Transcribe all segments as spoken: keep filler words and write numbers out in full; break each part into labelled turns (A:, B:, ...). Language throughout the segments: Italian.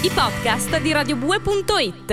A: i podcast di radio bue punto it.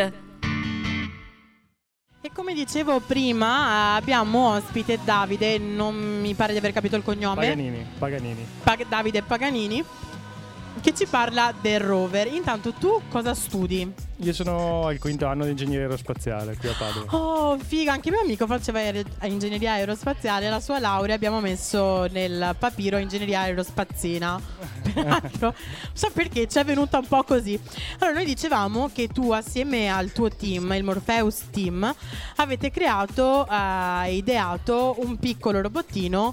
B: E come dicevo prima, abbiamo ospite Davide, non mi pare di aver capito il cognome.
C: Paganini, Paganini.
B: Pag- Davide Paganini, che ci parla del rover. Intanto tu cosa studi?
C: Io sono al quinto anno di ingegneria aerospaziale qui a Padova.
B: Oh, figa, anche mio amico faceva aer- ingegneria aerospaziale. La sua laurea abbiamo messo nel papiro ingegneria aerospazzina. Peraltro, non so perché ci è venuta un po' così. Allora, noi dicevamo che tu, assieme al tuo team, il Morpheus Team, avete creato e uh, ideato un piccolo robottino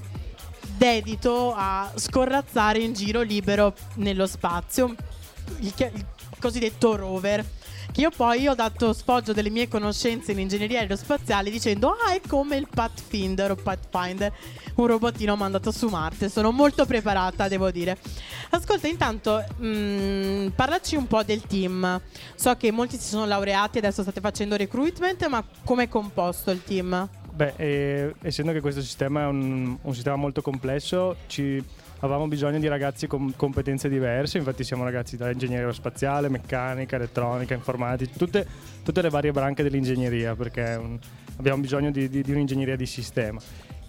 B: dedito a scorrazzare in giro libero nello spazio, il, il cosiddetto rover, che io poi ho dato sfoggio delle mie conoscenze in ingegneria aerospaziale dicendo ah, è come il Pathfinder o Pathfinder, un robottino mandato su Marte. Sono molto preparata, devo dire. Ascolta, intanto mh, parlaci un po' del team. So che molti si sono laureati, adesso state facendo recruitment, ma come è composto il team?
C: Beh, eh, essendo che questo sistema è un, un sistema molto complesso, ci avevamo bisogno di ragazzi con competenze diverse. Infatti siamo ragazzi da ingegneria aerospaziale, meccanica, elettronica, informatica, tutte, tutte le varie branche dell'ingegneria, perché un, abbiamo bisogno di, di, di un'ingegneria di sistema.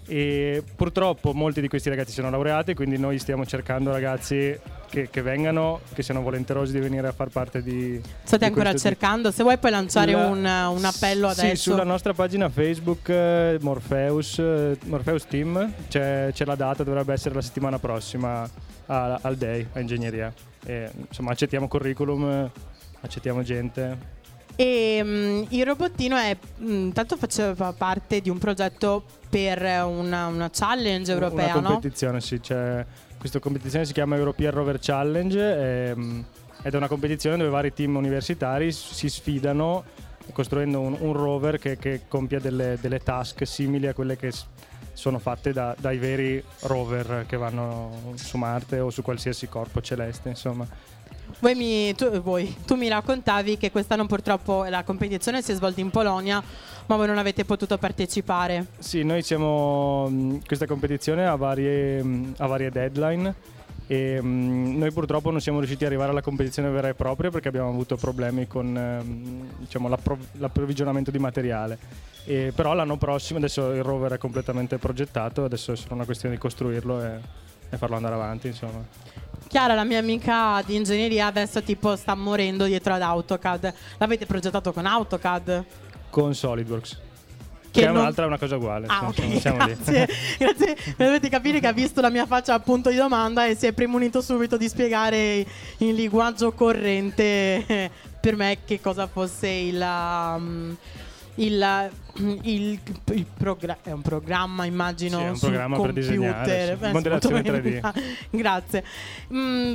C: E purtroppo molti di questi ragazzi sono laureati, quindi noi stiamo cercando ragazzi che, che vengano, che siano volenterosi di venire a far parte di...
B: State
C: di
B: ancora cercando? Se vuoi puoi lanciare
C: sulla,
B: un, un appello adesso.
C: Sì, sulla nostra pagina Facebook eh, Morpheus, eh, Morpheus Team c'è, c'è la data, dovrebbe essere la settimana prossima a, al Day, a ingegneria. E, insomma, accettiamo curriculum, accettiamo gente.
B: E um, il robottino è um, tanto faceva parte di un progetto per una, una challenge europea,
C: una
B: no?
C: competizione, sì, c'è questa competizione, si chiama European Rover Challenge e, um, ed è una competizione dove vari team universitari si sfidano costruendo un, un rover che, che compia delle, delle task simili a quelle che s- sono fatte da, dai veri rover che vanno su Marte o su qualsiasi corpo celeste, insomma.
B: Voi mi, tu, voi, tu mi raccontavi che quest'anno purtroppo la competizione si è svolta in Polonia, ma voi non avete potuto partecipare.
C: Sì, noi siamo, questa competizione ha varie, ha varie deadline e um, noi purtroppo non siamo riusciti ad arrivare alla competizione vera e propria perché abbiamo avuto problemi con um, diciamo, l'appro- l'approvvigionamento di materiale. E, però l'anno prossimo, adesso il rover è completamente progettato, adesso è solo una questione di costruirlo e, e farlo andare avanti, insomma.
B: Chiara, la mia amica di ingegneria, adesso tipo sta morendo dietro ad AutoCAD. L'avete progettato con AutoCAD?
C: Con SolidWorks.
B: Che
C: Che è
B: non...
C: un'altra, è una cosa uguale.
B: Ah,
C: insomma,
B: ok,
C: siamo lì.
B: grazie. Grazie. Dovete capire che ha visto la mia faccia a punto di domanda e si è premunito subito di spiegare in linguaggio corrente per me che cosa fosse il... Um, il, il, il progra- è un programma, immagino,
C: Sì, è un
B: sul
C: programma per
B: computer.
C: disegnare, sì.
B: Eh,
C: Modellazione tre D.
B: Grazie. Mm,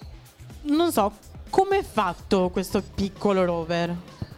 B: non so, come è fatto questo piccolo rover?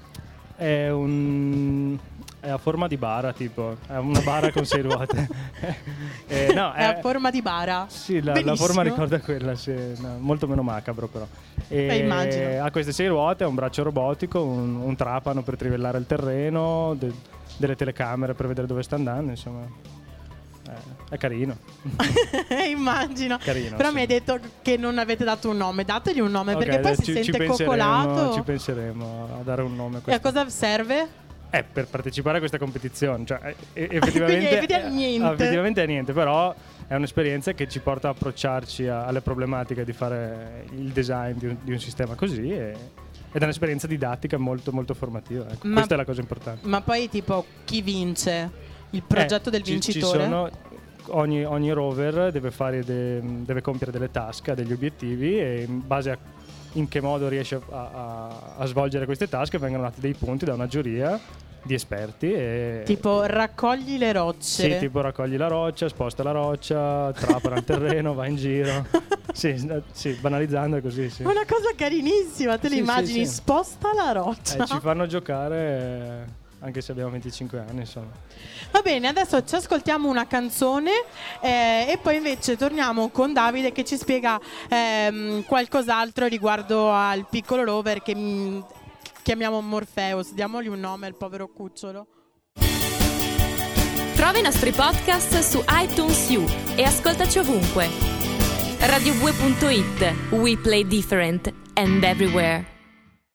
C: È un... è a forma di bara, tipo. È una bara con sei ruote. eh, no,
B: è, è a forma di bara?
C: Sì, la, la forma ricorda quella, sì, no, molto meno macabro però. E
B: Beh, immagino.
C: Ha queste sei ruote, ha un braccio robotico, un, un trapano per trivellare il terreno, de, delle telecamere per vedere dove sta andando, insomma. Eh, è carino.
B: Immagino.
C: Carino,
B: però
C: sì.
B: Mi hai detto che non avete dato un nome. Dategli un nome,
C: Okay,
B: perché poi si
C: ci,
B: sente
C: ci
B: coccolato.
C: Ci penseremo a dare un nome a
B: E a
C: questo.
B: cosa serve?
C: Eh, per partecipare a questa competizione, cioè, eh, effettivamente,
B: effettivamente niente.
C: eh, effettivamente è niente, però è un'esperienza che ci porta a approcciarci a, alle problematiche di fare il design di un, di un sistema così e, ed è un'esperienza didattica molto molto formativa, ecco.
B: Ma,
C: questa è la cosa importante.
B: Ma poi tipo chi vince? Il progetto
C: eh,
B: del
C: ci,
B: vincitore?
C: Ci sono, ogni, ogni rover deve, fare de, deve compiere delle task, ha degli obiettivi e in base a in che modo riesce a, a, a svolgere queste task vengono dati dei punti da una giuria di esperti e
B: tipo raccogli le rocce.
C: sì, tipo raccogli la roccia, sposta la roccia, trapana il terreno, va in giro. sì, sì, banalizzando è così, sì.
B: Una cosa carinissima, te
C: sì,
B: le immagini,
C: sì, sì.
B: sposta la roccia.
C: Eh, ci fanno giocare anche se abbiamo venticinque anni, insomma.
B: Va bene, adesso ci ascoltiamo una canzone eh, e poi invece torniamo con Davide che ci spiega ehm, qualcos'altro riguardo al piccolo rover che mh, chiamiamo Morpheus. Diamogli un nome al povero cucciolo.
A: Trova i nostri podcast su iTunes U e ascoltaci ovunque. radio bue punto it. We play different and everywhere.